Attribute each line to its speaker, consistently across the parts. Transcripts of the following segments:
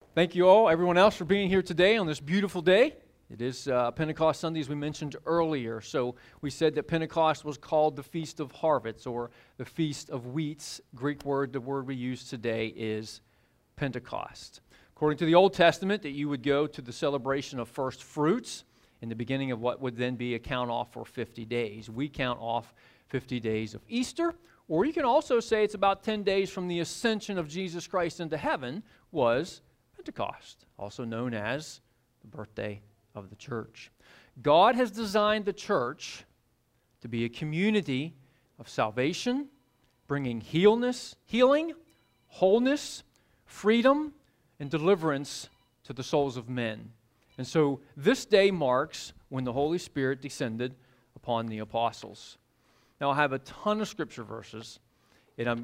Speaker 1: Thank you all, everyone else, for being here today on this beautiful day. It is Pentecost Sunday, as we mentioned earlier. So we said that Pentecost was called the Feast of Harvest, or the Feast of Wheats. Greek word, the word we use today is Pentecost. According to the Old Testament, that you would go to the celebration of first fruits in the beginning of what would then be a count off for 50 days. We count off 50 days of Easter, or you can also say it's about 10 days from the ascension of Jesus Christ into heaven was Pentecost, also known as the birthday of the church. God has designed the church to be a community of salvation, bringing healing, wholeness, freedom, and deliverance to the souls of men. And so this day marks when the Holy Spirit descended upon the apostles. Now I have a ton of scripture verses, and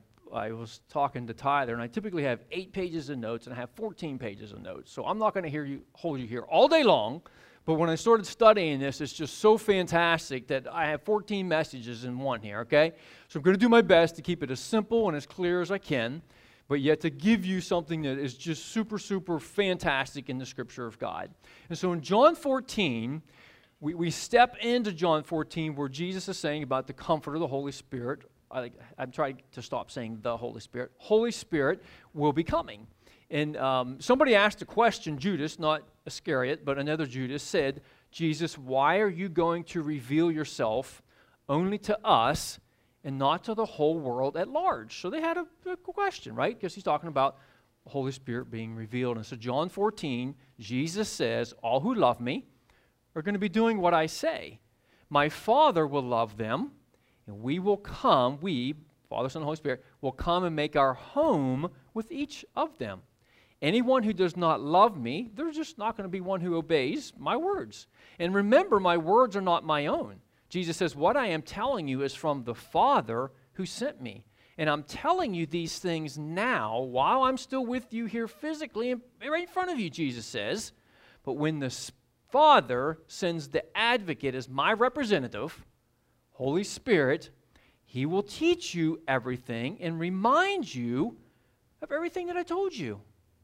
Speaker 1: I was talking to Tyler, and I typically have 8 pages of notes, and I have 14 pages of notes. So I'm not going to hold you here all day long, but when I started studying this, it's just so fantastic that I have 14 messages in one here, okay? So I'm going to do my best to keep it as simple and as clear as I can, but yet to give you something that is just super, super fantastic in the Scripture of God. And so in John 14, we step into John 14 where Jesus is saying about the comfort of the Holy Spirit. I'm trying to stop saying the Holy Spirit. Holy Spirit will be coming. And somebody asked a question, Judas, not Iscariot, but another Judas, said, Jesus, why are you going to reveal yourself only to us and not to the whole world at large? So they had a question, right? Because he's talking about the Holy Spirit being revealed. And so John 14, Jesus says, all who love me are going to be doing what I say. My Father will love them, and we will come, Father, Son, and Holy Spirit, will come and make our home with each of them. Anyone who does not love me, there's just not going to be one who obeys my words. And remember, my words are not my own. Jesus says, what I am telling you is from the Father who sent me. And I'm telling you these things now while I'm still with you here physically, right in front of you, Jesus says. But when the Father sends the advocate as my representative, Holy Spirit, He will teach you everything and remind you of everything that I told you.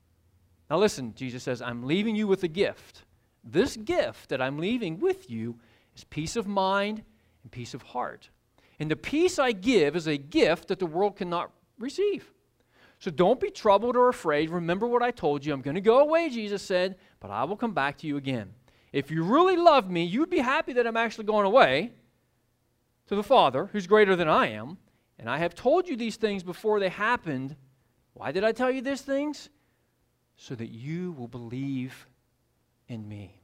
Speaker 1: Now listen, Jesus says, I'm leaving you with a gift. This gift that I'm leaving with you is peace of mind and peace of heart. And the peace I give is a gift that the world cannot receive. So don't be troubled or afraid. Remember what I told you. I'm going to go away, Jesus said, but I will come back to you again. If you really love me, you'd be happy that I'm actually going away to the Father, who's greater than I am. And I have told you these things before they happened. Why did I tell you these things? So that you will believe in me.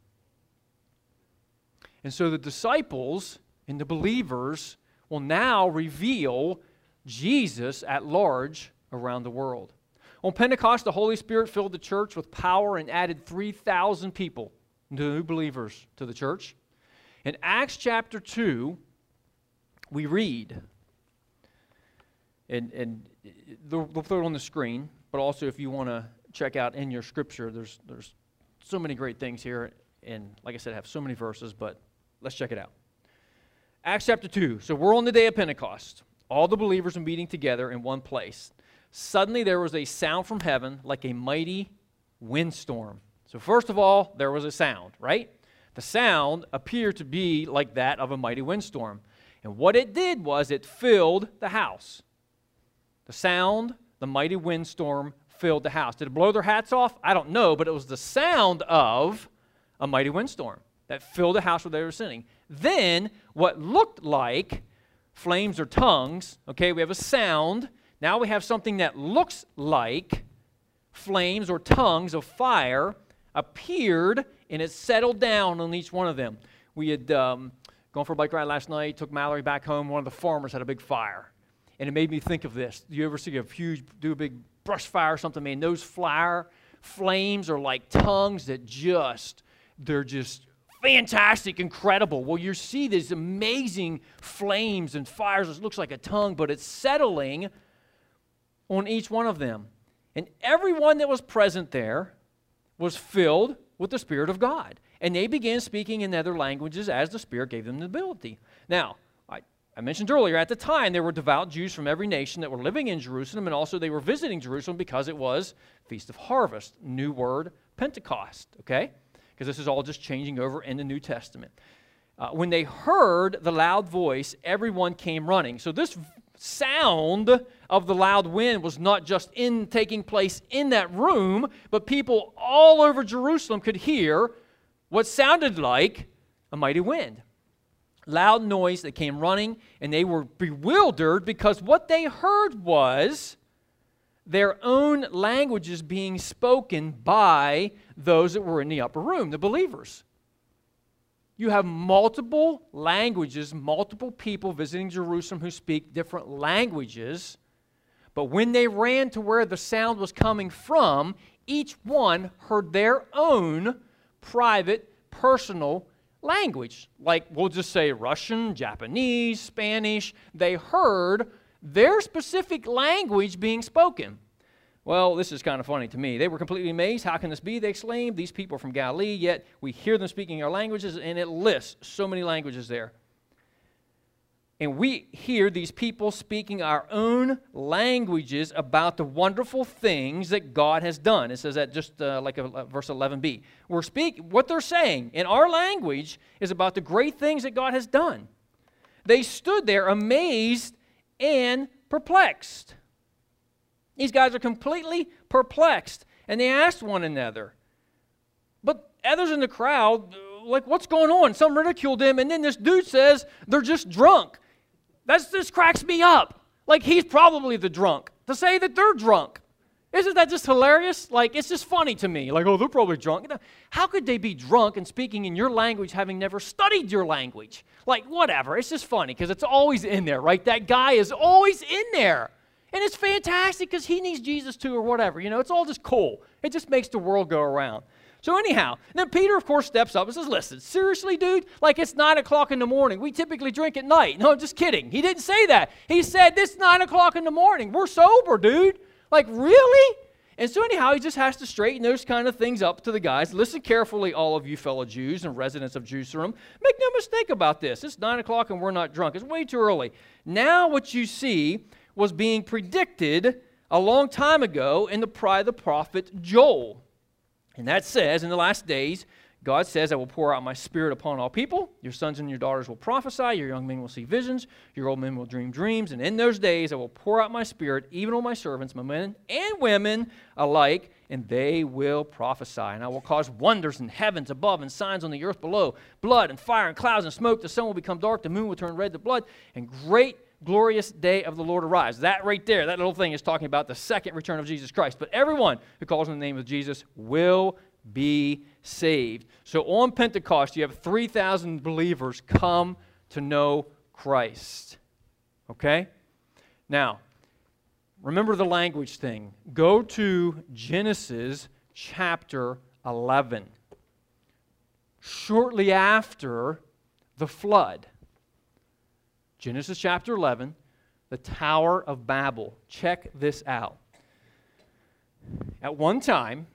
Speaker 1: And so the disciples and the believers will now reveal Jesus at large around the world. On Pentecost, the Holy Spirit filled the church with power and added 3,000 people, new believers, to the church. In Acts chapter 2, we read, and they'll throw it on the screen, but also if you want to check out in your scripture, there's so many great things here, and like I said, I have so many verses, but let's check it out. Acts chapter 2. So we're on the day of Pentecost. All the believers are meeting together in one place. Suddenly there was a sound from heaven like a mighty windstorm. So first of all, there was a sound, right? The sound appeared to be like that of a mighty windstorm. And what it did was it filled the house. The sound, the mighty windstorm, filled the house. Did it blow their hats off? I don't know, but it was the sound of a mighty windstorm that filled the house where they were sitting. Then, what looked like flames or tongues, okay, we have a sound. Now we have something that looks like flames or tongues of fire appeared, and it settled down on each one of them. We had gone for a bike ride last night, took Mallory back home. One of the farmers had a big fire, and it made me think of this. Do you ever see do a big brush fire or something, man? Those flames are like tongues that they're just fantastic, incredible. Well, you see these amazing flames and fires. It looks like a tongue, but it's settling on each one of them. And everyone that was present there was filled with the Spirit of God. And they began speaking in other languages as the Spirit gave them the ability. Now, I mentioned earlier, at the time, there were devout Jews from every nation that were living in Jerusalem, and also they were visiting Jerusalem because it was Feast of Harvest. New word, Pentecost, okay? Because this is all just changing over in the New Testament. When they heard the loud voice, everyone came running. So this sound of the loud wind was not just taking place in that room, but people all over Jerusalem could hear what sounded like a mighty wind. Loud noise, they came running, and they were bewildered because what they heard was their own languages being spoken by those that were in the upper room, the believers. You have multiple languages, multiple people visiting Jerusalem who speak different languages, but when they ran to where the sound was coming from, each one heard their own private, personal language. Like, we'll just say Russian, Japanese, Spanish. They heard their specific language being spoken. Well, this is kind of funny to me. They were completely amazed. How can this be? They exclaimed. These people are from Galilee, yet we hear them speaking our languages, and it lists so many languages there. And we hear these people speaking our own languages about the wonderful things that God has done. It says that just like verse 11b. What they're saying in our language is about the great things that God has done. They stood there amazed and perplexed. These guys are completely perplexed. And they asked one another. But others in the crowd, like, what's going on? Some ridiculed them, and then this dude says they're just drunk. This cracks me up. Like, he's probably the drunk. To say that they're drunk. Isn't that just hilarious? Like, it's just funny to me. Like, oh, they're probably drunk. How could they be drunk and speaking in your language having never studied your language? Like, whatever. It's just funny because it's always in there, right? That guy is always in there. And it's fantastic because he needs Jesus too or whatever. You know, it's all just cool. It just makes the world go around. So anyhow, then Peter, of course, steps up and says, listen, seriously, dude? Like, it's 9 o'clock in the morning. We typically drink at night. No, I'm just kidding. He didn't say that. He said, this 9 o'clock in the morning. We're sober, dude. Like, really? And so anyhow, he just has to straighten those kind of things up to the guys. Listen carefully, all of you fellow Jews and residents of Jerusalem. Make no mistake about this. It's 9 o'clock and we're not drunk. It's way too early. Now what you see was being predicted a long time ago in the prophet Joel. And that says, in the last days, God says, I will pour out my spirit upon all people. Your sons and your daughters will prophesy. Your young men will see visions. Your old men will dream dreams. And in those days, I will pour out my spirit, even on my servants, my men and women alike, and they will prophesy. And I will cause wonders in heavens above and signs on the earth below, blood and fire and clouds and smoke. The sun will become dark. The moon will turn red to blood. And great glorious day of the Lord arrives. That right there, that little thing is talking about the second return of Jesus Christ. But everyone who calls on the name of Jesus will be saved. So on Pentecost, you have 3,000 believers come to know Christ. Okay? Now, remember the language thing. Go to Genesis chapter 11. Shortly after the flood. Genesis chapter 11, the Tower of Babel. Check this out. At one time,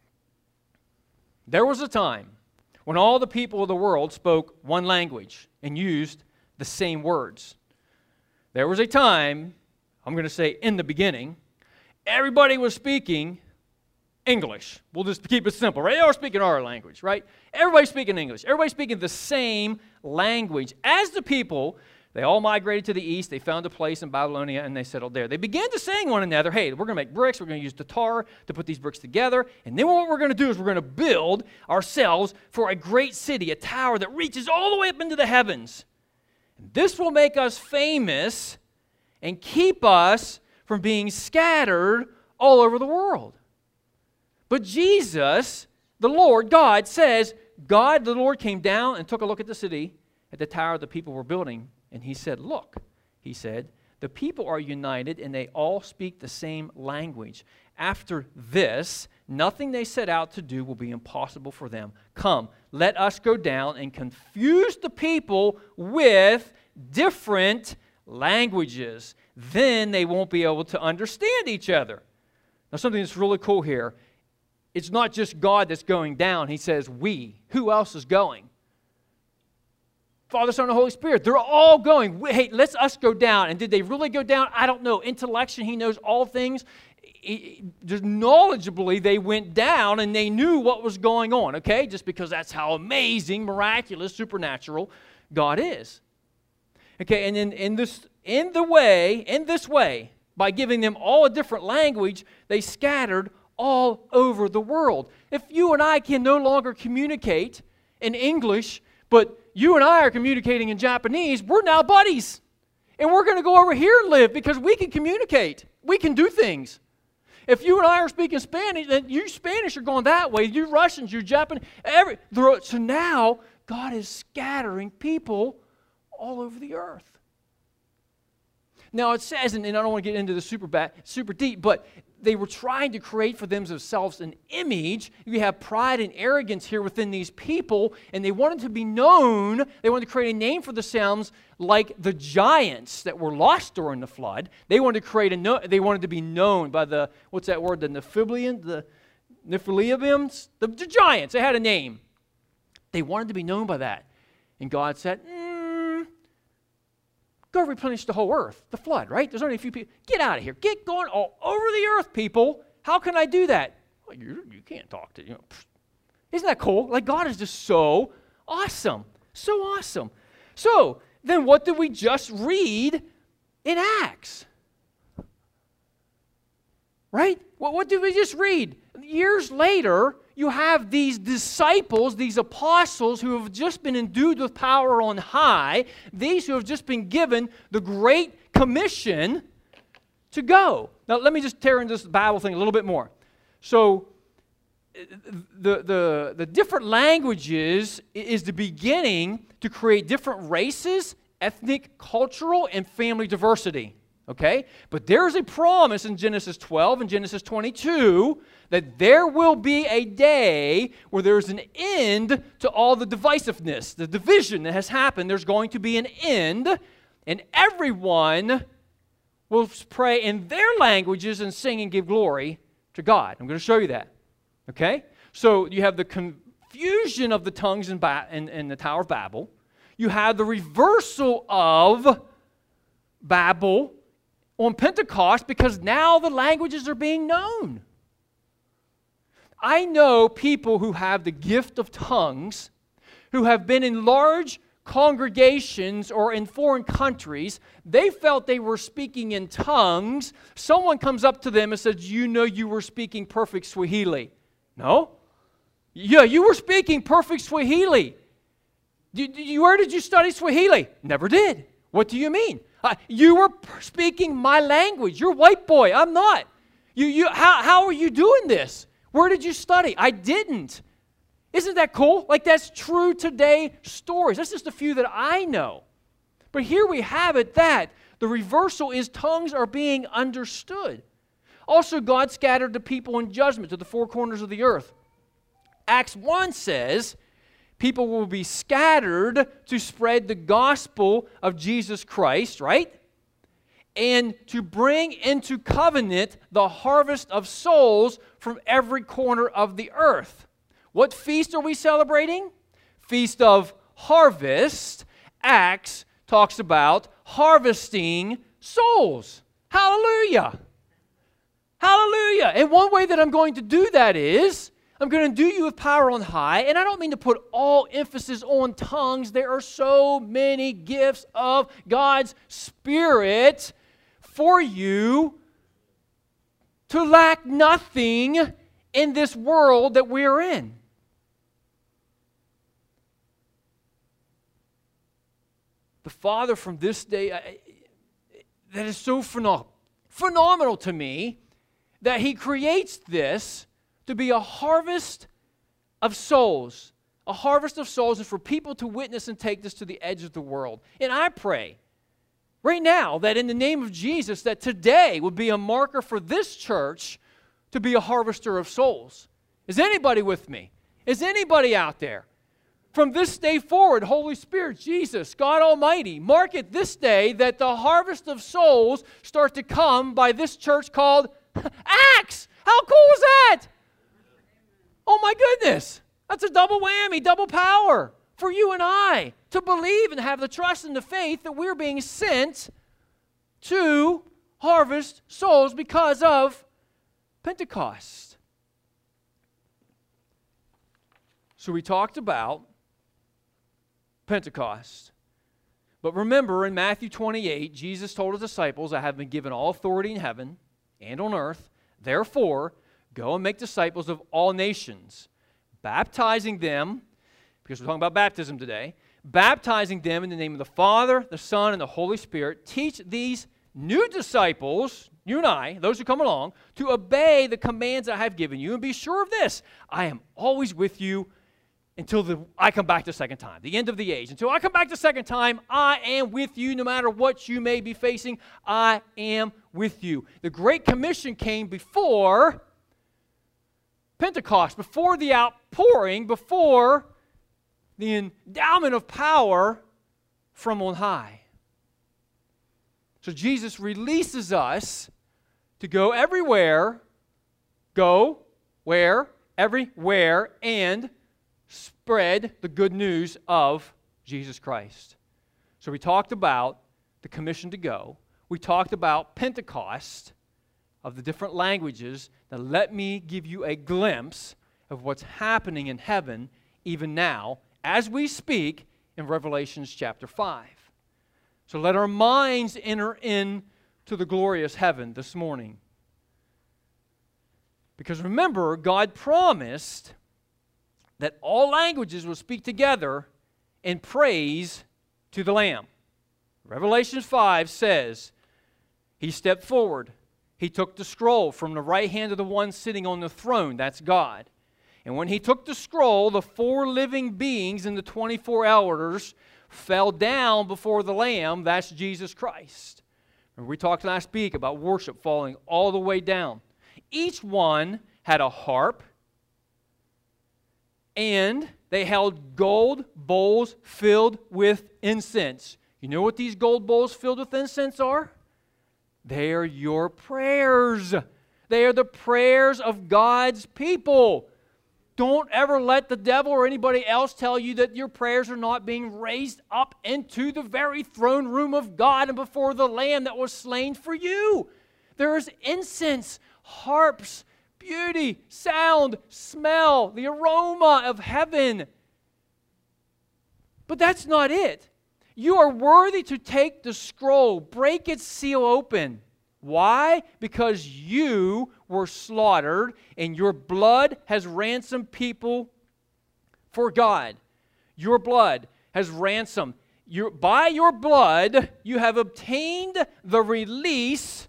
Speaker 1: there was a time when all the people of the world spoke one language and used the same words. There was a time, I'm going to say in the beginning, everybody was speaking English. We'll just keep it simple, right? They are speaking our language, right? Everybody's speaking English. Everybody's speaking the same language. As the people, they all migrated to the east. They found a place in Babylonia, and they settled there. They began to say to one another, hey, we're going to make bricks. We're going to use the tar to put these bricks together. And then what we're going to do is we're going to build ourselves for a great city, a tower that reaches all the way up into the heavens. And this will make us famous and keep us from being scattered all over the world. But Jesus, the Lord, God, says, God, the Lord, came down and took a look at the city, at the tower the people were building. And he said, look, he said, the people are united and they all speak the same language. After this, nothing they set out to do will be impossible for them. Come, let us go down and confuse the people with different languages. Then they won't be able to understand each other. Now, something that's really cool here, it's not just God that's going down. He says we. Who else is going? Father, Son, and Holy Spirit. They're all going, hey, let's us go down. And did they really go down? I don't know. Intellection, he knows all things. Just knowledgeably, they went down and they knew what was going on, okay? Just because that's how amazing, miraculous, supernatural God is. Okay, and in this way, by giving them all a different language, they scattered all over the world. If you and I can no longer communicate in English, but you and I are communicating in Japanese, we're now buddies. And we're going to go over here and live because we can communicate. We can do things. If you and I are speaking Spanish, then you Spanish are going that way. You Russians, you Japanese, so now God is scattering people all over the earth. Now it says, and I don't want to get into this super deep, but they were trying to create for themselves an image. You have pride and arrogance here within these people, and they wanted to be known. They wanted to create a name for themselves like the giants that were lost during the flood. They wanted to they wanted to be known by the, what's that word, the Nephilim, the giants. They had a name. They wanted to be known by that. And God said, go replenish the whole earth, the flood, right? There's only a few people. Get out of here. Get going all over the earth, people. How can I do that? Well, you can't talk to, Isn't that cool? Like, God is just so awesome. So awesome. So, then what did we just read in Acts? Right? What did we just read? Years later, you have these disciples, these apostles who have just been endued with power on high, these who have just been given the Great Commission to go. Now, let me just tear into this Bible thing a little bit more. So, the different languages is the beginning to create different races, ethnic, cultural, and family diversity. Okay? But there's a promise in Genesis 12 and Genesis 22 that there will be a day where there's an end to all the divisiveness, the division that has happened. There's going to be an end, and everyone will pray in their languages and sing and give glory to God. I'm going to show you that. Okay? So you have the confusion of the tongues in the Tower of Babel. You have the reversal of Babel on Pentecost because now the languages are being known. I know people who have the gift of tongues who have been in large congregations or in foreign countries. They felt they were speaking in tongues. Someone comes up to them and says, you were speaking perfect Swahili. No? Yeah, you were speaking perfect Swahili. Where did you study Swahili? Never did. What do you mean? You were speaking my language. You're a white boy. I'm not. How are you doing this? Where did you study? I didn't. Isn't that cool? Like, that's true today stories. That's just a few that I know. But here we have it that the reversal is tongues are being understood. Also, God scattered the people in judgment to the four corners of the earth. Acts 1 says, people will be scattered to spread the gospel of Jesus Christ, right? And to bring into covenant the harvest of souls from every corner of the earth. What feast are we celebrating? Feast of Harvest. Acts talks about harvesting souls. Hallelujah. Hallelujah. And one way that I'm going to do that is I'm going to do you with power on high, and I don't mean to put all emphasis on tongues. There are so many gifts of God's Spirit for you to lack nothing in this world that we are in. The Father from this day, that is so phenomenal to me, that He creates this to be a harvest of souls. A harvest of souls and for people to witness and take this to the edge of the world. And I pray right now that in the name of Jesus, that today would be a marker for this church to be a harvester of souls. Is anybody with me? Is anybody out there? From this day forward, Holy Spirit, Jesus, God Almighty, mark it this day that the harvest of souls start to come by this church called Acts. How cool is that? Oh my goodness. That's a double whammy, double power. for you and I to believe and have the trust and the faith that we're being sent to harvest souls because of Pentecost. So we talked about Pentecost. But remember, in Matthew 28, Jesus told his disciples, I have been given all authority in heaven and on earth. Therefore, go and make disciples of all nations, baptizing them, because we're talking about baptism today, baptizing them in the name of the Father, the Son, and the Holy Spirit. Teach these new disciples, you and I, those who come along, to obey the commands I have given you, and be sure of this, I am always with you until I come back the second time, the end of the age. Until I come back the second time, I am with you no matter what you may be facing. I am with you. The Great Commission came before Pentecost, before the outpouring, before the endowment of power from on high. So Jesus releases us to go everywhere, everywhere, and spread the good news of Jesus Christ. So we talked about the commission to go. We talked about Pentecost, of the different languages. Now let me give you a glimpse of what's happening in heaven even now as we speak in Revelation chapter 5. So let our minds enter into the glorious heaven this morning. Because remember, God promised that all languages will speak together in praise to the Lamb. Revelation 5 says, He stepped forward. He took the scroll from the right hand of the one sitting on the throne. That's God. And when He took the scroll, the 4 living beings and the 24 elders fell down before the Lamb. That's Jesus Christ. And we talked last week about worship falling all the way down. Each one had a harp, and they held gold bowls filled with incense. You know what these gold bowls filled with incense are? They are your prayers. They are the prayers of God's people. Don't ever let the devil or anybody else tell you that your prayers are not being raised up into the very throne room of God and before the Lamb that was slain for you. There is incense, harps, beauty, sound, smell, the aroma of heaven. But that's not it. You are worthy to take the scroll, break its seal open. Why? Because you were slaughtered and your blood has ransomed people for God. Your blood has ransomed. By your blood, you have obtained the release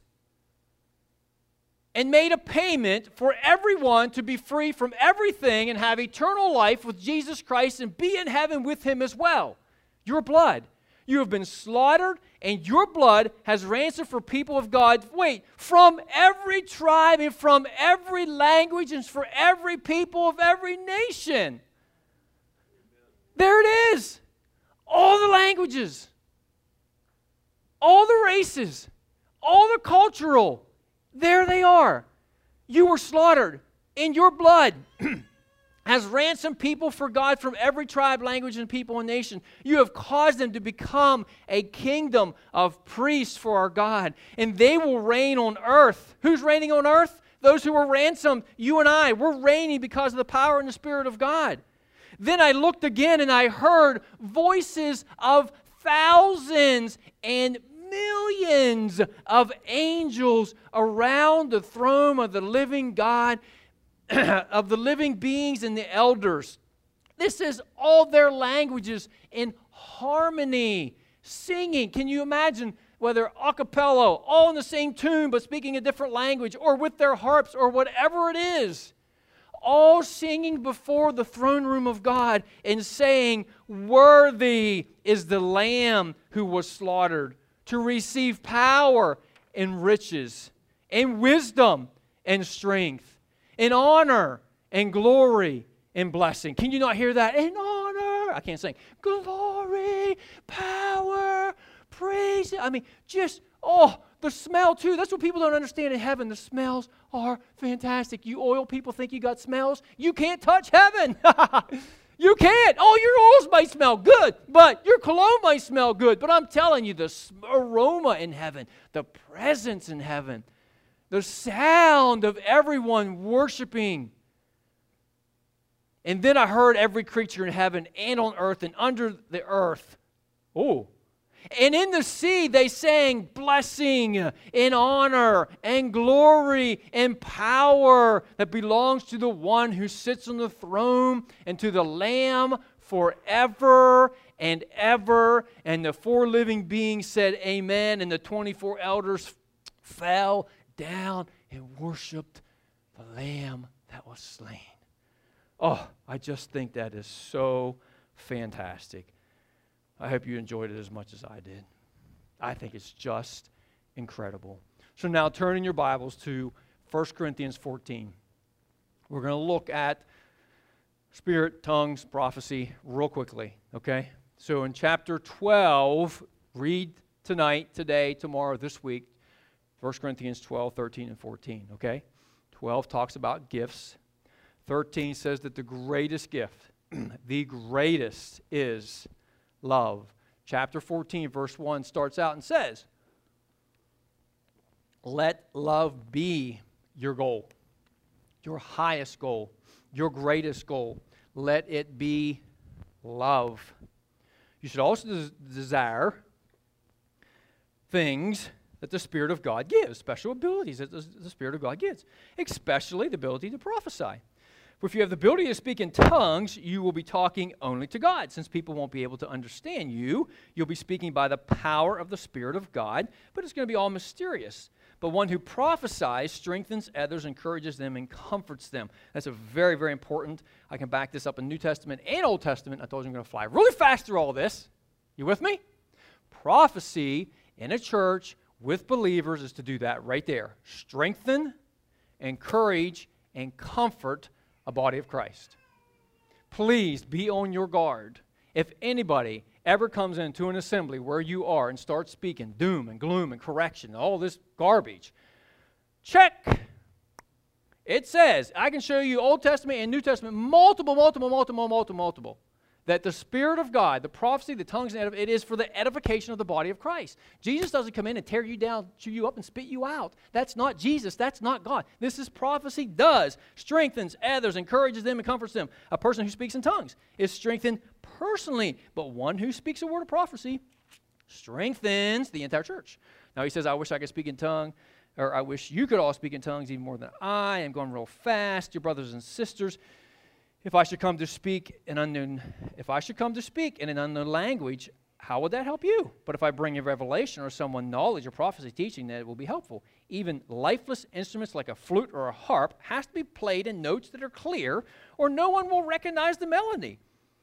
Speaker 1: and made a payment for everyone to be free from everything and have eternal life with Jesus Christ and be in heaven with Him as well. Your blood. You have been slaughtered, and your blood has ransomed for people of God. Wait, from every tribe and from every language and for every people of every nation. There it is. All the languages, all the races, all the cultural. There they are. You were slaughtered, and your blood has ransomed people for God from every tribe, language, and people and nation. You have caused them to become a kingdom of priests for our God, and they will reign on earth. Who's reigning on earth? Those who were ransomed, you and I. We're reigning because of the power and the Spirit of God. Then I looked again, and I heard voices of thousands and millions of angels around the throne of the living God, of the living beings and the elders. This is all their languages in harmony, singing. Can you imagine whether a cappella, all in the same tune but speaking a different language, or with their harps, or whatever it is, all singing before the throne room of God and saying, "Worthy is the Lamb who was slaughtered to receive power and riches and wisdom and strength and honor and glory and blessing." Can you not hear that? And honor. I can't sing. Glory, power, praise. I mean, just, the smell too. That's what people don't understand in heaven. The smells are fantastic. You oil people think you got smells. You can't touch heaven. You can't. Oh, your oils might smell good, but your cologne might smell good. But I'm telling you, the aroma in heaven, the presence in heaven, the sound of everyone worshiping. And then I heard every creature in heaven and on earth and under the earth. Oh. And in the sea they sang blessing and honor and glory and power that belongs to the one who sits on the throne and to the Lamb forever and ever. And the 4 living beings said amen, and the 24 elders fell down and worshiped the Lamb that was slain. Oh, I just think that is so fantastic. I hope you enjoyed it as much as I did. I think it's just incredible. So now turn in your Bibles to 1 Corinthians 14. We're going to look at spirit, tongues, prophecy real quickly, okay? So in chapter 12, read tonight, today, tomorrow, this week, 1 Corinthians 12, 13, and 14, okay? 12 talks about gifts. 13 says that the greatest gift, the greatest is love. Chapter 14, verse 1 starts out and says, let love be your goal, your highest goal, your greatest goal. Let it be love. You should also desire things that the Spirit of God gives, special abilities that the Spirit of God gives, especially the ability to prophesy. For if you have the ability to speak in tongues, you will be talking only to God. Since people won't be able to understand you, you'll be speaking by the power of the Spirit of God, but it's going to be all mysterious. But one who prophesies strengthens others, encourages them, and comforts them. That's a very, very important. I can back this up in New Testament and Old Testament. I told you I'm going to fly really fast through all this. You with me? Prophecy in a church with believers is to do that right there. Strengthen, encourage, and comfort a body of Christ. Please be on your guard. If anybody ever comes into an assembly where you are and starts speaking doom and gloom and correction, all this garbage, check. It says, I can show you Old Testament and New Testament, multiple, that the Spirit of God, the prophecy, the tongues, and it is for the edification of the body of Christ. Jesus doesn't come in and tear you down, chew you up, and spit you out. That's not Jesus. That's not God. This is prophecy does. Strengthens others, encourages them, and comforts them. A person who speaks in tongues is strengthened personally, but one who speaks a word of prophecy strengthens the entire church. Now he says, I wish I could speak in tongues, or I wish you could all speak in tongues even more than I am going real fast. Your brothers and sisters, if I should come to speak in an unknown language, how would that help you? But if I bring a revelation or someone knowledge or prophecy teaching, that it will be helpful. Even lifeless instruments like a flute or a harp has to be played in notes that are clear, or no one will recognize the melody.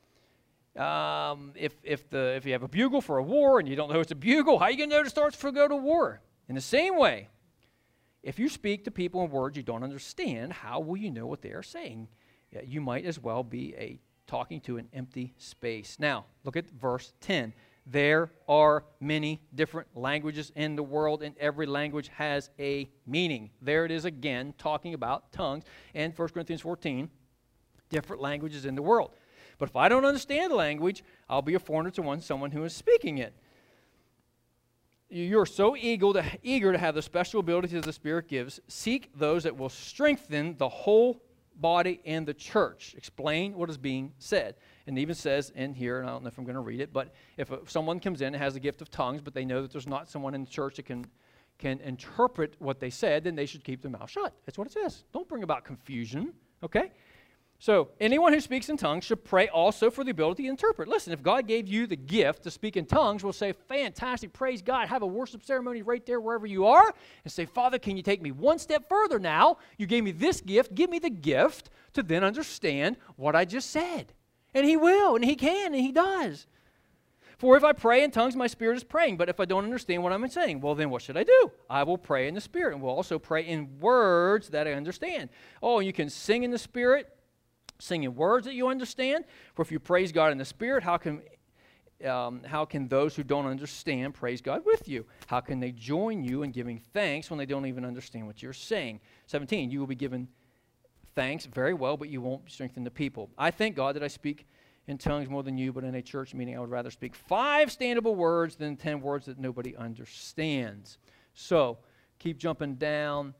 Speaker 1: If you have a bugle for a war and you don't know it's a bugle, how are you going to know to start to go to war? In the same way, if you speak to people in words you don't understand, how will you know what they are saying? You might as well be talking to an empty space. Now, look at verse 10. There are many different languages in the world, and every language has a meaning. There it is again, talking about tongues. And 1 Corinthians 14, different languages in the world. But if I don't understand the language, I'll be a foreigner to someone who is speaking it. You're so eager to have the special abilities that the Spirit gives. Seek those that will strengthen the whole body and the church. Explain what is being said. And it even says in here, and I don't know if I'm going to read it, but if someone comes in and has the gift of tongues, but they know that there's not someone in the church that can interpret what they said, then they should keep their mouth shut. That's what it says. Don't bring about confusion, okay? So anyone who speaks in tongues should pray also for the ability to interpret. Listen, if God gave you the gift to speak in tongues, we'll say, fantastic, praise God. Have a worship ceremony right there wherever you are and say, Father, can you take me one step further now? You gave me this gift. Give me the gift to then understand what I just said. And He will, and He can, and He does. For if I pray in tongues, my spirit is praying. But if I don't understand what I'm saying, well, then what should I do? I will pray in the Spirit, and will also pray in words that I understand. Oh, you can sing in the Spirit, sing in words that you understand. For if you praise God in the Spirit, how can those who don't understand praise God with you? How can they join you in giving thanks when they don't even understand what you're saying? 17, you will be given thanks very well, but you won't strengthen the people. I thank God that I speak in tongues more than you, but in a church meeting I would rather speak 5 standable words than 10 words that nobody understands. So, keep jumping down.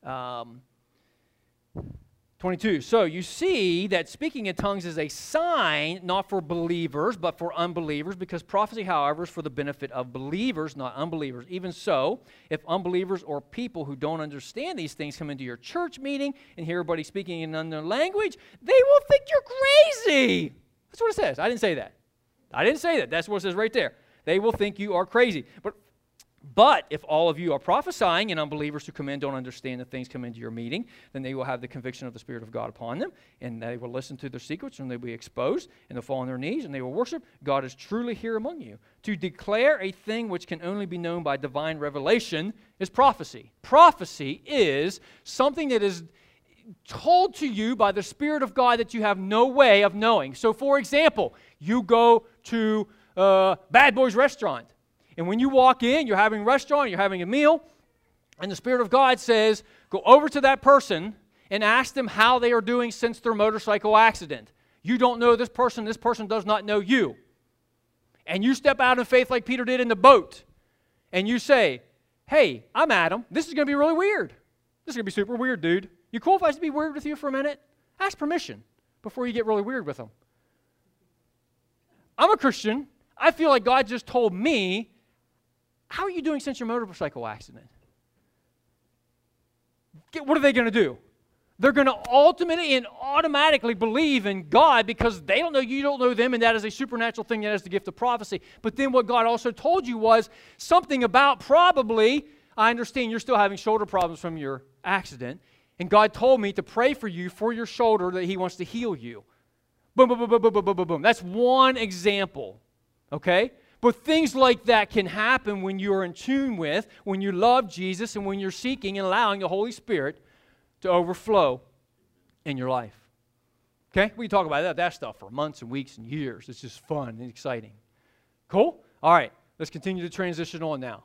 Speaker 1: 22. So you see that speaking in tongues is a sign not for believers but for unbelievers, because prophecy, however, is for the benefit of believers, not unbelievers. Even so, if unbelievers or people who don't understand these things come into your church meeting and hear everybody speaking in unknown language, they will think you're crazy. That's what it says. I didn't say that. I didn't say that. That's what it says right there. They will think you are crazy. But if all of you are prophesying and unbelievers who come in don't understand the things come into your meeting, then they will have the conviction of the Spirit of God upon them, and they will listen to their secrets, and they'll be exposed, and they'll fall on their knees, and they will worship. God is truly here among you. To declare a thing which can only be known by divine revelation is prophecy. Prophecy is something that is told to you by the Spirit of God that you have no way of knowing. So, for example, you go to Bad Boys Restaurant. And when you walk in, you're having a restaurant, you're having a meal, and the Spirit of God says, go over to that person and ask them how they are doing since their motorcycle accident. You don't know this person does not know you. And you step out in faith like Peter did in the boat, and you say, hey, I'm Adam. This is going to be really weird. This is going to be super weird, dude. You cool if I just be weird with you for a minute? Ask permission before you get really weird with them. I'm a Christian. I feel like God just told me, how are you doing since your motorcycle accident? What are they going to do? They're going to ultimately and automatically believe in God because they don't know you don't know them, and that is a supernatural thing that is the gift of prophecy. But then what God also told you was something about probably, I understand you're still having shoulder problems from your accident, and God told me to pray for you for your shoulder that He wants to heal you. Boom, boom, boom, boom, boom, boom, boom, boom, boom. That's one example, okay? But things like that can happen when you are in tune with, when you love Jesus, and when you're seeking and allowing the Holy Spirit to overflow in your life. Okay? We can talk about that stuff for months and weeks and years. It's just fun and exciting. Cool? All right. Let's continue to transition on now.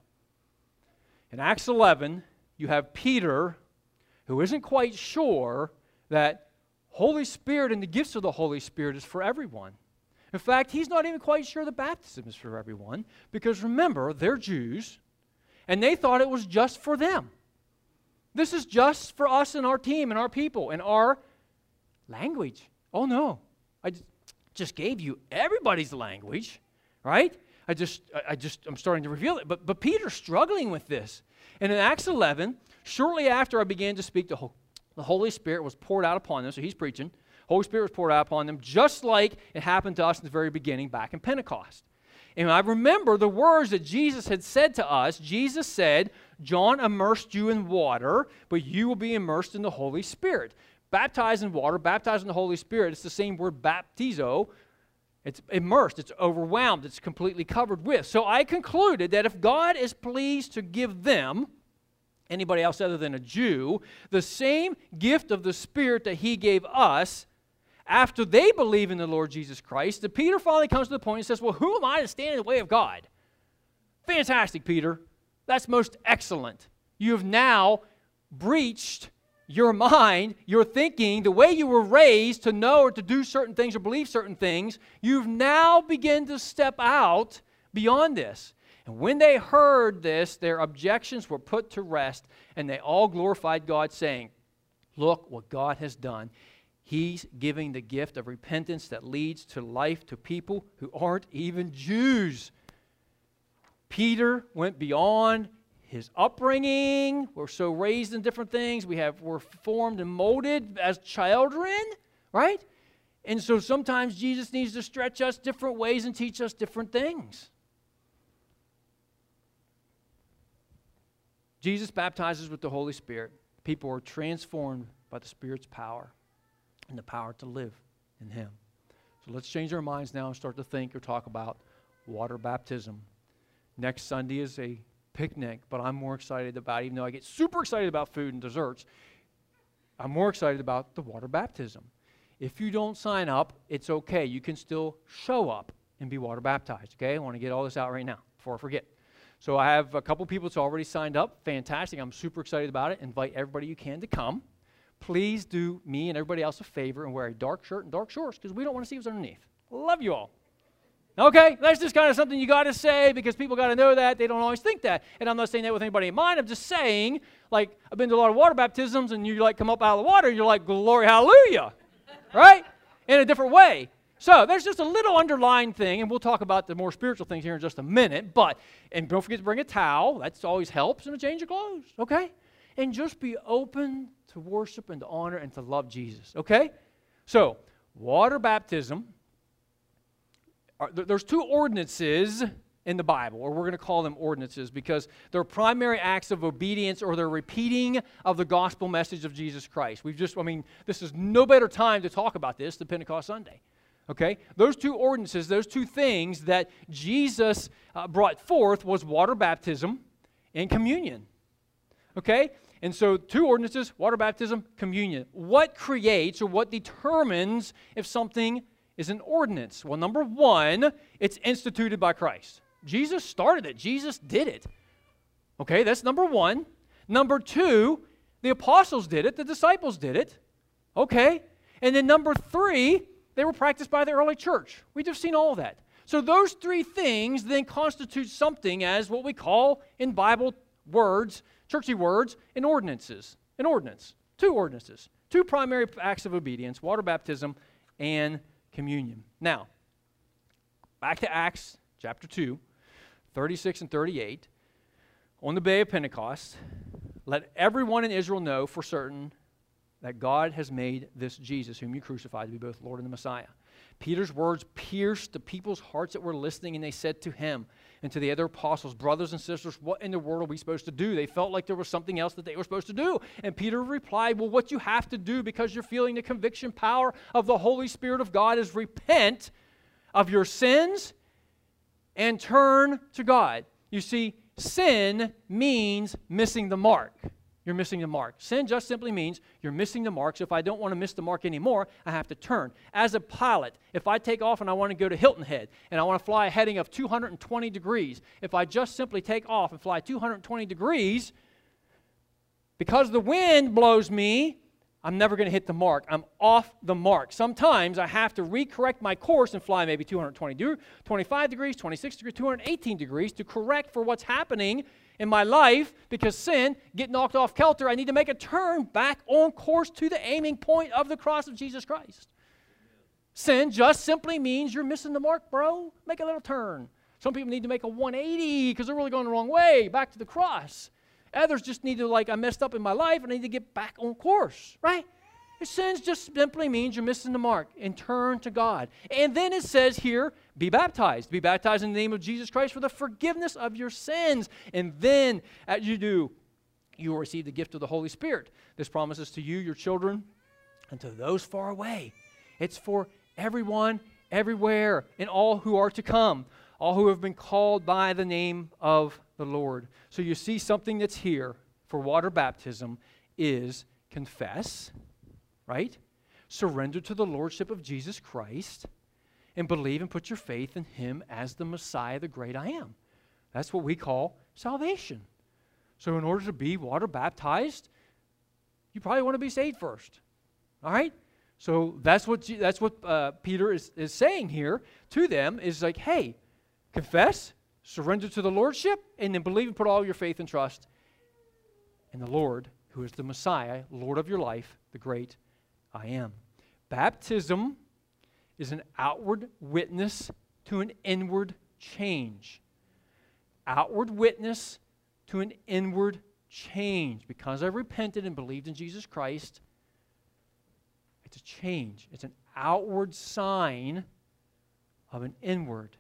Speaker 1: In Acts 11, you have Peter, who isn't quite sure that Holy Spirit and the gifts of the Holy Spirit is for everyone. In fact, he's not even quite sure the baptism is for everyone, because remember, they're Jews, and they thought it was just for them. This is just for us and our team and our people and our language. Oh no, I just gave you everybody's language, right? I'm starting to reveal it. But Peter's struggling with this. And in Acts 11, shortly after I began to speak, the Holy Spirit was poured out upon them. So he's preaching. Holy Spirit was poured out upon them, just like it happened to us in the very beginning back in Pentecost. And I remember the words that Jesus had said to us. Jesus said, John immersed you in water, but you will be immersed in the Holy Spirit. Baptized in water, baptized in the Holy Spirit, it's the same word baptizo. It's immersed, it's overwhelmed, it's completely covered with. So I concluded that if God is pleased to give them, anybody else other than a Jew, the same gift of the Spirit that He gave us, after they believe in the Lord Jesus Christ, that Peter finally comes to the point and says, well, who am I to stand in the way of God? Fantastic, Peter. That's most excellent. You have now breached your mind, your thinking, the way you were raised to know or to do certain things or believe certain things. You've now begun to step out beyond this. And when they heard this, their objections were put to rest, and they all glorified God, saying, look what God has done. He's giving the gift of repentance that leads to life to people who aren't even Jews. Peter went beyond his upbringing. We're so raised in different things. We're formed and molded as children, right? And so sometimes Jesus needs to stretch us different ways and teach us different things. Jesus baptizes with the Holy Spirit. People are transformed by the Spirit's power and the power to live in Him. So let's change our minds now and start to think or talk about water baptism. Next Sunday is a picnic, but I'm more excited about, even though I get super excited about food and desserts, I'm more excited about the water baptism. If you don't sign up, it's okay. You can still show up and be water baptized, okay? I want to get all this out right now before I forget. So I have a couple people that's already signed up. Fantastic. I'm super excited about it. Invite everybody you can to come. Please do me and everybody else a favor and wear a dark shirt and dark shorts because we don't want to see what's underneath, Love you all. Okay, that's just kind of something you got to say because people got to know that. They don't always think that. And I'm not saying that with anybody in mind. I'm just saying, like, I've been to a lot of water baptisms, and you, like, come up out of the water, and you're like, glory, hallelujah, right? In a different way. So there's just a little underlying thing, and we'll talk about the more spiritual things here in just a minute. And don't forget to bring a towel. That always helps, and a change of clothes, okay? And just be open to worship and to honor and to love Jesus, okay? So, water baptism. There's two ordinances in the Bible, or we're going to call them ordinances because they're primary acts of obedience or they're repeating of the gospel message of Jesus Christ. This is no better time to talk about this than Pentecost Sunday. Okay? Those two ordinances, those two things that Jesus brought forth was water baptism and communion. Okay? And so two ordinances, water baptism, communion. What creates or what determines if something is an ordinance? Well, number one, it's instituted by Christ. Jesus started it. Jesus did it. Okay, that's number one. Number two, the apostles did it. The disciples did it. Okay. And then number three, they were practiced by the early church. We've just seen all of that. So those three things then constitute something as what we call in Bible words, churchy words, an ordinances. An ordinance. Two ordinances. Two primary acts of obedience, water baptism and communion. Now, back to Acts chapter 2, 36 and 38. On the day of Pentecost, let everyone in Israel know for certain that God has made this Jesus, whom you crucified, to be both Lord and the Messiah. Peter's words pierced the people's hearts that were listening, and they said to him and to the other apostles, brothers and sisters, what in the world are we supposed to do? They felt like there was something else that they were supposed to do. And Peter replied, well, what you have to do because you're feeling the conviction power of the Holy Spirit of God is repent of your sins and turn to God. You see, sin means missing the mark. You're missing the mark. Sin just simply means you're missing the mark. So if I don't want to miss the mark anymore, I have to turn. As a pilot, if I take off and I want to go to Hilton Head and I want to fly a heading of 220 degrees, if I just simply take off and fly 220 degrees, because the wind blows me, I'm never going to hit the mark. I'm off the mark. Sometimes I have to recorrect my course and fly maybe 25 degrees, 26 degrees, 218 degrees to correct for what's happening in my life because sin, get knocked off kilter, I need to make a turn back on course to the aiming point of the cross of Jesus Christ. Sin just simply means you're missing the mark, bro. Make a little turn. Some people need to make a 180 because they're really going the wrong way, back to the cross. Others just need to, I messed up in my life and I need to get back on course, right? Sin just simply means you're missing the mark and turn to God. And then it says here, be baptized. Be baptized in the name of Jesus Christ for the forgiveness of your sins. And then, as you do, you will receive the gift of the Holy Spirit. This promises to you, your children, and to those far away. It's for everyone, everywhere, and all who are to come, all who have been called by the name of the Lord. So you see something that's here for water baptism is confess, right? Surrender to the lordship of Jesus Christ and believe and put your faith in Him as the Messiah, the great I am. That's what we call salvation. So in order to be water baptized, you probably want to be saved first. All right? So that's what Peter is saying here to them is like, hey, confess, surrender to the lordship, and then believe and put all your faith and trust in the Lord, who is the Messiah, Lord of your life, the great I am. Baptism is an outward witness to an inward change. Outward witness to an inward change. Because I've repented and believed in Jesus Christ, it's a change. It's an outward sign of an inward.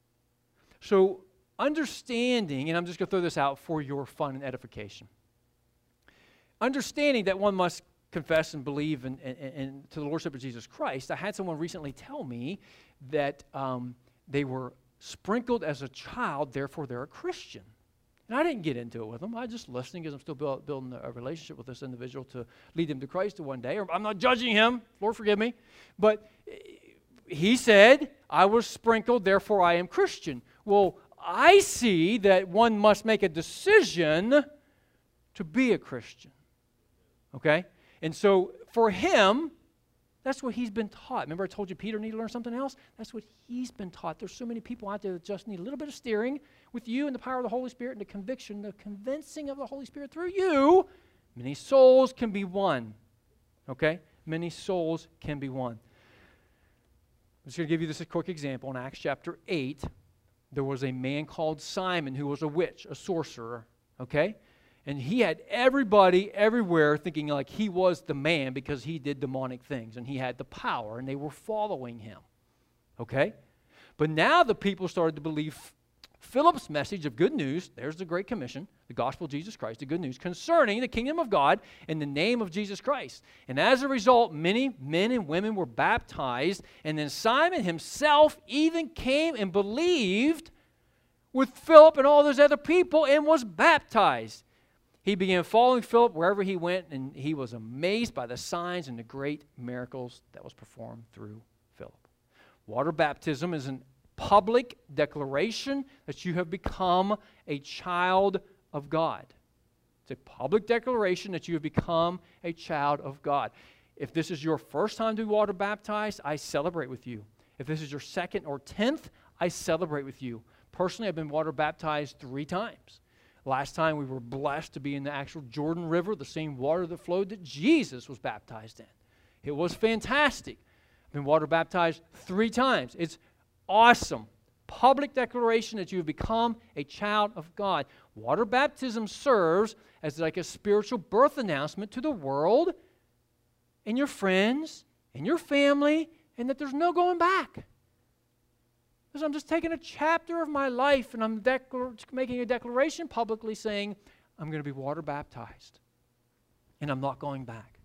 Speaker 1: So understanding, and I'm just going to throw this out for your fun and edification. Understanding that one must confess and believe in to the lordship of Jesus Christ. I had someone recently tell me that they were sprinkled as a child, therefore they're a Christian. And I didn't get into it with them. I was just listening because I'm still building a relationship with this individual to lead them to Christ one day. Or I'm not judging him. Lord forgive me. But he said, I was sprinkled, therefore I am Christian. Well, I see that one must make a decision to be a Christian. Okay? And so for him, That's what he's been taught. Remember I told you Peter needed to learn something else? That's what he's been taught. There's so many people out there that just need a little bit of steering with you and the power of the Holy Spirit and the conviction, the convincing of the Holy Spirit through you. Many souls can be won. Okay? Many souls can be won. I'm just going to give you this a quick example. In Acts chapter 8, there was a man called Simon who was a witch, a sorcerer. Okay? And he had everybody everywhere thinking like he was the man because he did demonic things and he had the power and they were following him. Okay? But now the people started to believe Philip's message of good news. There's the Great Commission, the gospel of Jesus Christ, the good news concerning the kingdom of God in the name of Jesus Christ. And as a result, many men and women were baptized. And then Simon himself even came and believed with Philip and all those other people and was baptized. He began following Philip wherever he went, and he was amazed by the signs and the great miracles that was performed through Philip. Water baptism is a public declaration that you have become a child of God. It's a public declaration that you have become a child of God. If this is your first time to be water baptized, I celebrate with you. If this is your second or 10th, I celebrate with you. Personally, I've been water baptized 3 times. Last time we were blessed to be in the actual Jordan River, the same water that flowed that Jesus was baptized in. It was fantastic. I've been water baptized 3 times. It's awesome. Public declaration that you have become a child of God. Water baptism serves as like a spiritual birth announcement to the world and your friends and your family, and that there's no going back. Because I'm just taking a chapter of my life and I'm making a declaration publicly saying, I'm going to be water baptized. And I'm not going back.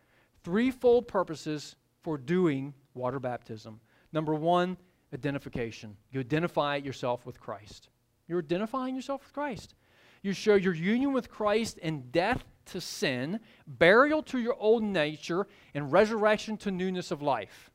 Speaker 1: 3-fold purposes for doing water baptism. Number 1, identification. You identify yourself with Christ. You're identifying yourself with Christ. You show your union with Christ in death to sin, burial to your old nature, and resurrection to newness of life.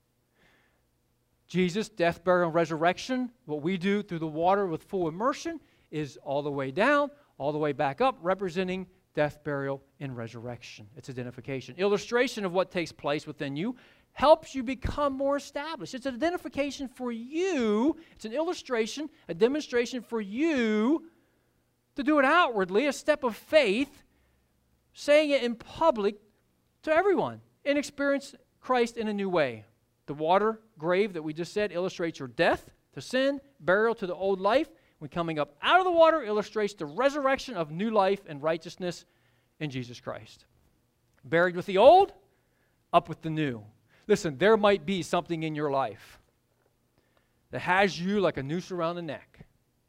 Speaker 1: Jesus' death, burial, and resurrection, what we do through the water with full immersion is all the way down, all the way back up, representing death, burial, and resurrection. It's identification. Illustration of what takes place within you helps you become more established. It's an identification for you. It's an illustration, a demonstration for you to do it outwardly, a step of faith, saying it in public to everyone, and experience Christ in a new way. The water grave that we just said illustrates your death to sin, burial to the old life. When coming up out of the water illustrates the resurrection of new life and righteousness in Jesus Christ. Buried with the old, up with the new. Listen, there might be something in your life that has you like a noose around the neck.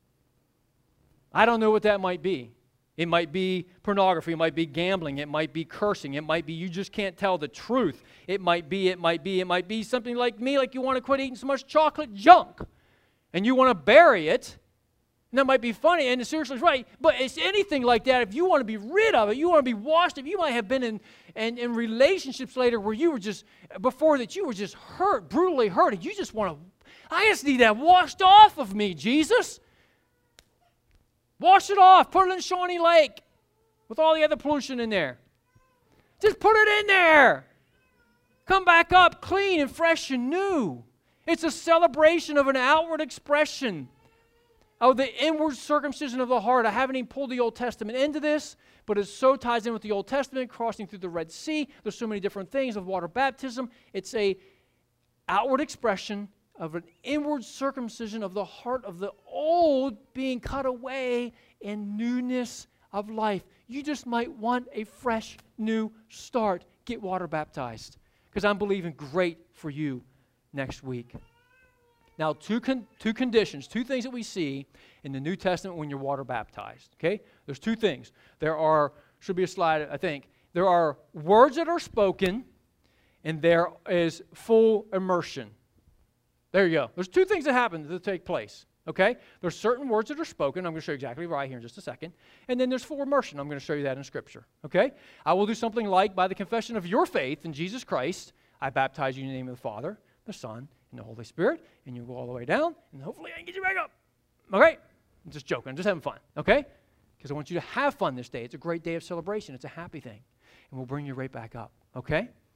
Speaker 1: I don't know what that might be. It might be pornography. It might be gambling. It might be cursing. It might be you just can't tell the truth. It might be something like me, like you want to quit eating so much chocolate junk. And you want to bury it. And that might be funny, and seriously, right. But it's anything like that. If you want to be rid of it, you want to be washed of it. You might have been in relationships later where you were just, before that you were just hurt, brutally hurt. And you just want to, I just need that washed off of me, Jesus. Wash it off. Put it in Shawnee Lake with all the other pollution in there. Just put it in there. Come back up clean and fresh and new. It's a celebration of an outward expression of the inward circumcision of the heart. I haven't even pulled the Old Testament into this, but it so ties in with the Old Testament, crossing through the Red Sea. There's so many different things of water baptism. It's a outward expression of an inward circumcision of the heart of the old being cut away in newness of life. You just might want a fresh, new start. Get water baptized, because I'm believing great for you next week. Now, two conditions, 2 things that we see in the New Testament when you're water baptized, okay? There's 2 things. Should be a slide, I think. There are words that are spoken, and there is full immersion. There you go. There's 2 things that happen that take place, okay? There's certain words that are spoken. I'm going to show you exactly right here in just a second. And then there's full immersion. I'm going to show you that in Scripture, okay? I will do something like, by the confession of your faith in Jesus Christ, I baptize you in the name of the Father, the Son, and the Holy Spirit, and you go all the way down, and hopefully I can get you back up. Okay? I'm just joking. I'm just having fun, okay? Because I want you to have fun this day. It's a great day of celebration. It's a happy thing. And we'll bring you right back up, okay?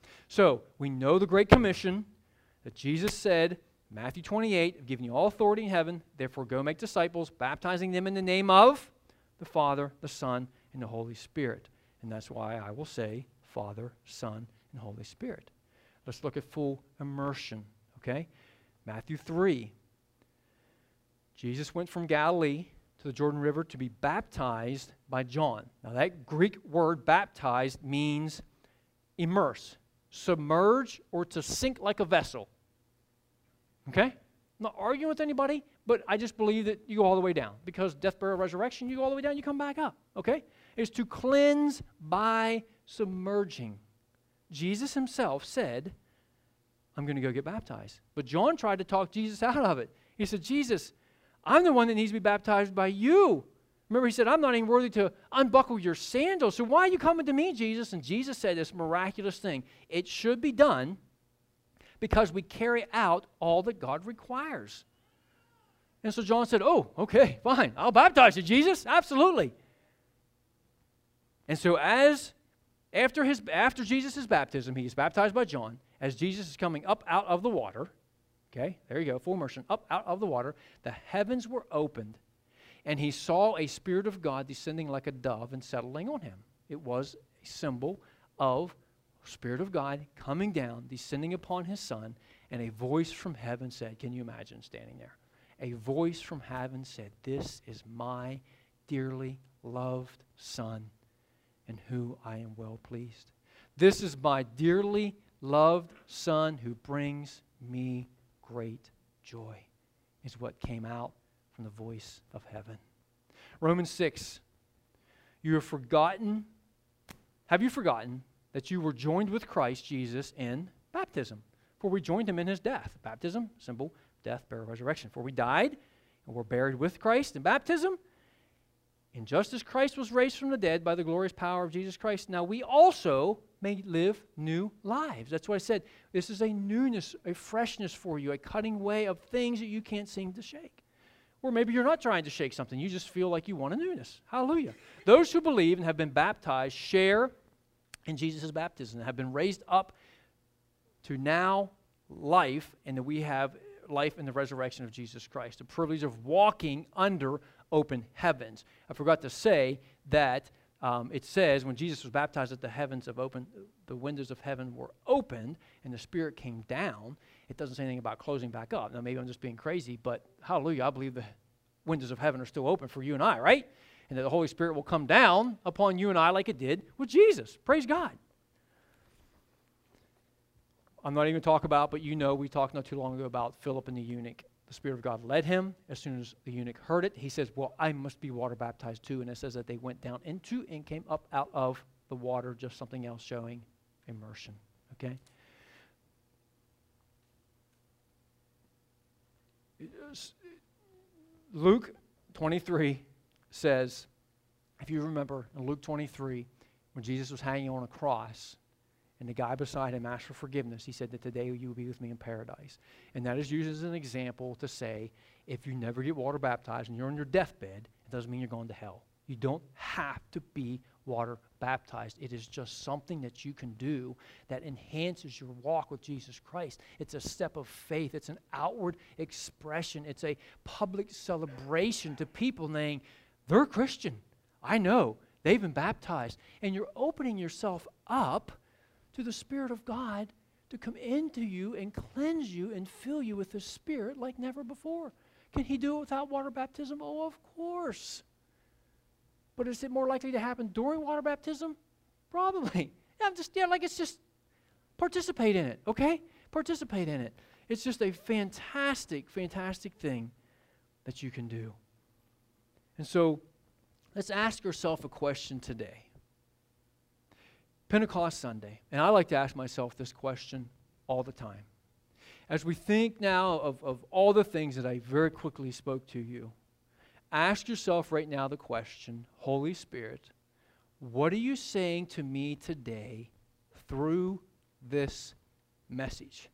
Speaker 1: So, we know the Great Commission that Jesus said, Matthew 28, I've given you all authority in heaven, therefore go make disciples, baptizing them in the name of the Father, the Son, and the Holy Spirit. And that's why I will say Father, Son, and Holy Spirit. Let's look at full immersion, okay? Matthew 3. Jesus went from Galilee to the Jordan River to be baptized by John. Now that Greek word baptized means immerse, submerge, or to sink like a vessel. Okay? I'm not arguing with anybody, but I just believe that you go all the way down. Because death, burial, resurrection, you go all the way down, you come back up. Okay? It's to cleanse by submerging. Jesus himself said, I'm going to go get baptized. But John tried to talk Jesus out of it. He said, Jesus, I'm the one that needs to be baptized by you. Remember, he said, I'm not even worthy to unbuckle your sandals. So why are you coming to me, Jesus? And Jesus said this miraculous thing. It should be done because we carry out all that God requires. And so John said, oh, okay, fine. I'll baptize you, Jesus. Absolutely. And so after Jesus' baptism, he is baptized by John. As Jesus is coming up out of the water, okay, there you go, full immersion, up out of the water, the heavens were opened, and he saw a Spirit of God descending like a dove and settling on him. It was a symbol of Spirit of God coming down, descending upon his Son, and a voice from heaven said, can you imagine standing there? A voice from heaven said, this is my dearly loved Son, in whom I am well pleased. This is my dearly loved Son who brings me great joy, is what came out from the voice of heaven. Romans 6, have you forgotten that you were joined with Christ Jesus in baptism? For we joined him in his death. Baptism, symbol, death, burial, resurrection. For we died and were buried with Christ in baptism. And just as Christ was raised from the dead by the glorious power of Jesus Christ, now we also may live new lives. That's why I said this is a newness, a freshness for you, a cutting away of things that you can't seem to shake. Or maybe you're not trying to shake something. You just feel like you want a newness. Hallelujah. Those who believe and have been baptized share in Jesus' baptism and have been raised up to now life, and that we have life in the resurrection of Jesus Christ, the privilege of walking under open heavens. I forgot to say that it says when Jesus was baptized that the windows of heaven were opened and the Spirit came down. It doesn't say anything about closing back up. Now maybe I'm just being crazy, but hallelujah, I believe the windows of heaven are still open for you and I, right? And that the Holy Spirit will come down upon you and I like it did with Jesus. Praise God. I'm not even going to talk about, but you know, we talked not too long ago about Philip and the eunuch. The Spirit of God led him. As soon as the eunuch heard it, he says, well, I must be water baptized too. And it says that they went down into and came up out of the water, just something else showing immersion. Okay? Luke 23 says, if you remember in Luke 23, when Jesus was hanging on a cross, and the guy beside him asked for forgiveness, he said that today you will be with me in paradise. And that is used as an example to say, if you never get water baptized and you're on your deathbed, it doesn't mean you're going to hell. You don't have to be water baptized. It is just something that you can do that enhances your walk with Jesus Christ. It's a step of faith. It's an outward expression. It's a public celebration to people saying, they're Christian. I know. They've been baptized. And you're opening yourself up to the Spirit of God to come into you and cleanse you and fill you with the Spirit like never before. Can he do it without water baptism? Oh, of course. But is it more likely to happen during water baptism? Probably. It's just participate in it, okay? Participate in it. It's just a fantastic, fantastic thing that you can do. And so let's ask ourselves a question today. Pentecost Sunday, and I like to ask myself this question all the time. As we think now of all the things that I very quickly spoke to you, ask yourself right now the question, Holy Spirit, what are you saying to me today through this message?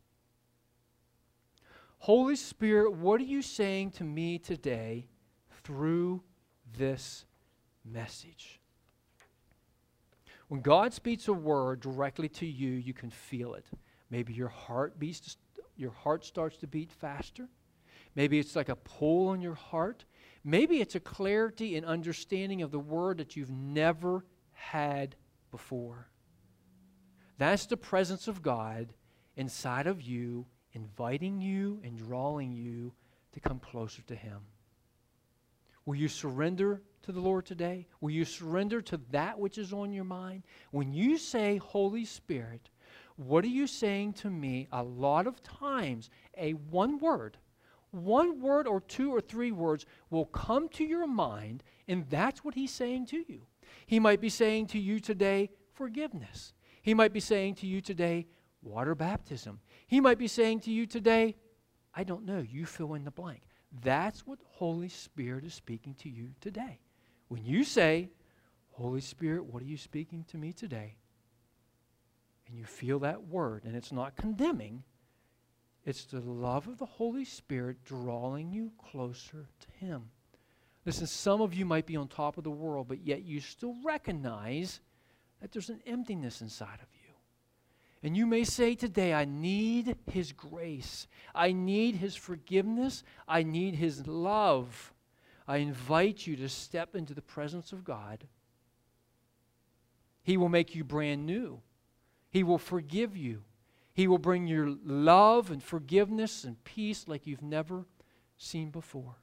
Speaker 1: Holy Spirit, what are you saying to me today through this message? When God speaks a word directly to you, you can feel it. Maybe your heart starts to beat faster. Maybe it's like a pull on your heart. Maybe it's a clarity and understanding of the word that you've never had before. That's the presence of God inside of you, inviting you and drawing you to come closer to Him. Will you surrender to the Lord today? Will you surrender to that which is on your mind? When you say, Holy Spirit, what are you saying to me? A lot of times, one word or two or three words will come to your mind, and that's what He's saying to you. He might be saying to you today, forgiveness. He might be saying to you today, water baptism. He might be saying to you today, I don't know, you fill in the blank. That's what Holy Spirit is speaking to you today. When you say, Holy Spirit, what are you speaking to me today? And you feel that word, and it's not condemning, it's the love of the Holy Spirit drawing you closer to Him. Listen, some of you might be on top of the world, but yet you still recognize that there's an emptiness inside of you. And you may say today, I need His grace. I need His forgiveness. I need His love. I invite you to step into the presence of God. He will make you brand new. He will forgive you. He will bring your love and forgiveness and peace like you've never seen before.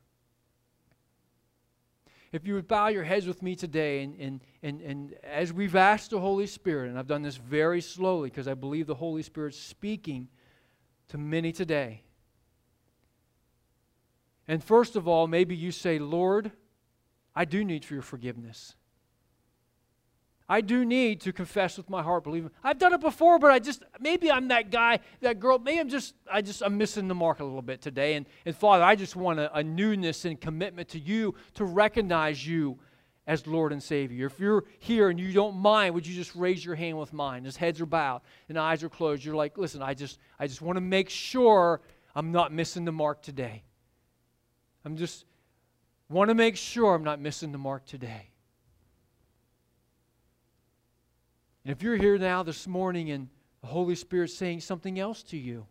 Speaker 1: If you would bow your heads with me today, and as we've asked the Holy Spirit, and I've done this very slowly because I believe the Holy Spirit's speaking to many today. And first of all, maybe you say, Lord, I do need for your forgiveness. I do need to confess with my heart, believing. I've done it before, but maybe I'm that guy, that girl, maybe I'm missing the mark a little bit today. And Father, I just want a newness and commitment to you to recognize you as Lord and Savior. If you're here and you don't mind, would you just raise your hand with mine? As heads are bowed and eyes are closed, you're like, listen, I just want to make sure I'm not missing the mark today. Want to make sure I'm not missing the mark today. And if you're here now this morning and the Holy Spirit's saying something else to you,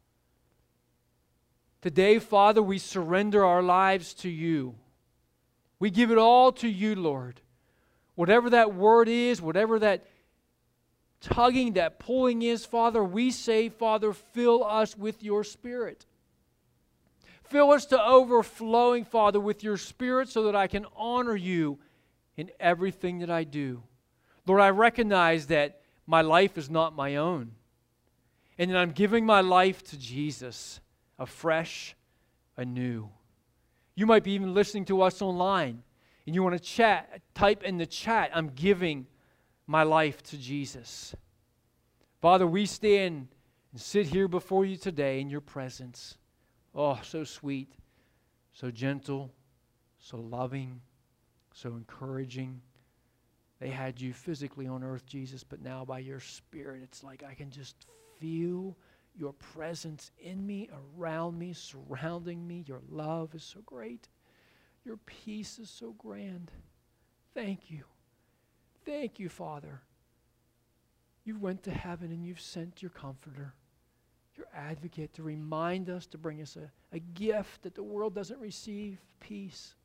Speaker 1: today, Father, we surrender our lives to you. We give it all to you, Lord. Whatever that word is, whatever that tugging, that pulling is, Father, we say, Father, fill us with your Spirit. Fill us to overflowing, Father, with your Spirit so that I can honor you in everything that I do. Lord, I recognize that my life is not my own, and that I'm giving my life to Jesus afresh, anew. You might be even listening to us online, and you want to chat, type in the chat, I'm giving my life to Jesus. Father, we stand and sit here before you today in your presence. Oh, so sweet, so gentle, so loving, so encouraging. They had you physically on earth, Jesus, but now by your Spirit, it's like I can just feel your presence in me, around me, surrounding me. Your love is so great. Your peace is so grand. Thank you. Thank you, Father. You went to heaven and you've sent your Comforter, your Advocate, to remind us, to bring us a gift that the world doesn't receive, peace.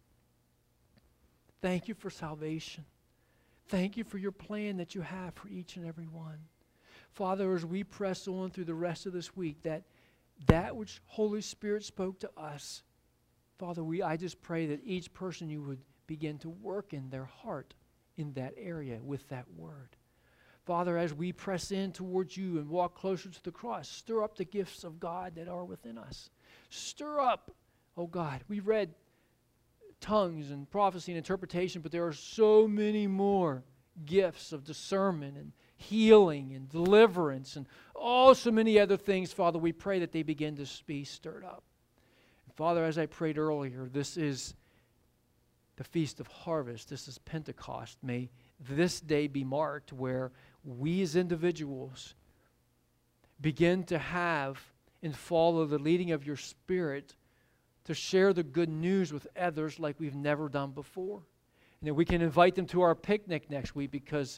Speaker 1: Thank you for salvation. Thank you for your plan that you have for each and every one. Father, as we press on through the rest of this week, that which Holy Spirit spoke to us, Father, I just pray that each person you would begin to work in their heart in that area with that word. Father, as we press in towards you and walk closer to the cross, stir up the gifts of God that are within us. Stir up, oh God, we read tongues and prophecy and interpretation, but there are so many more gifts of discernment and healing and deliverance and so many other things. Father, we pray that they begin to be stirred up. And Father, as I prayed earlier, this is the Feast of Harvest. This is Pentecost. May this day be marked where we as individuals begin to have and follow the leading of your Spirit to share the good news with others like we've never done before. And that we can invite them to our picnic next week because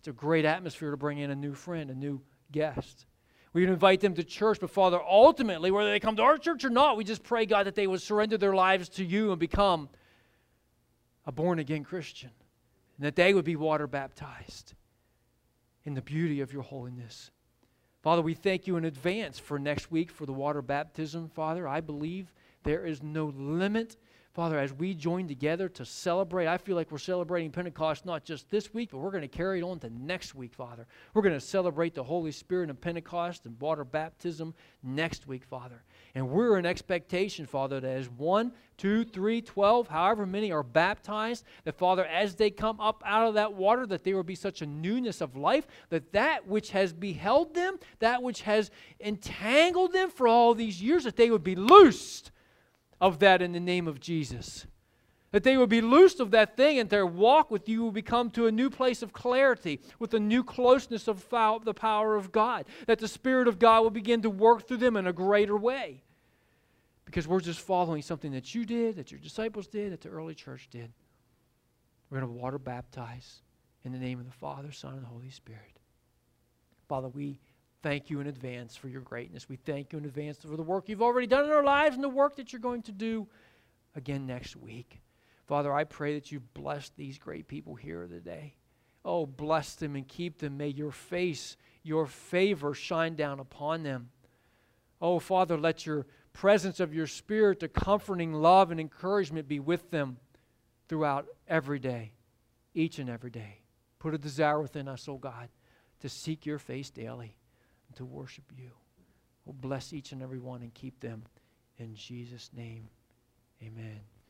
Speaker 1: It's a great atmosphere to bring in a new friend, a new guest. We can invite them to church, but Father, ultimately, whether they come to our church or not, we just pray, God, that they would surrender their lives to you and become a born-again Christian, and that they would be water baptized in the beauty of your holiness. Father, we thank you in advance for next week for the water baptism, Father. I believe there is no limit. Father, as we join together to celebrate, I feel like we're celebrating Pentecost not just this week, but we're going to carry it on to next week, Father. We're going to celebrate the Holy Spirit and Pentecost and water baptism next week, Father. And we're in expectation, Father, that as 1, 2, 3, 12, however many are baptized, that, Father, as they come up out of that water, that there will be such a newness of life, that that which has beheld them, that which has entangled them for all these years, that they would be loosed of that in the name of Jesus. That they would be loosed of that thing and their walk with you will become to a new place of clarity with a new closeness of the power of God. That the Spirit of God will begin to work through them in a greater way. Because we're just following something that you did, that your disciples did, that the early church did. We're going to water baptize in the name of the Father, Son, and Holy Spirit. Father, we thank you in advance for your greatness. We thank you in advance for the work you've already done in our lives and the work that you're going to do again next week. Father, I pray that you bless these great people here today. Oh, bless them and keep them. May your face, your favor shine down upon them. Oh, Father, let your presence of your Spirit, the comforting love and encouragement be with them throughout every day, each and every day. Put a desire within us, oh God, to seek your face daily, to worship you. Oh, bless each and every one and keep them. In Jesus' name, amen.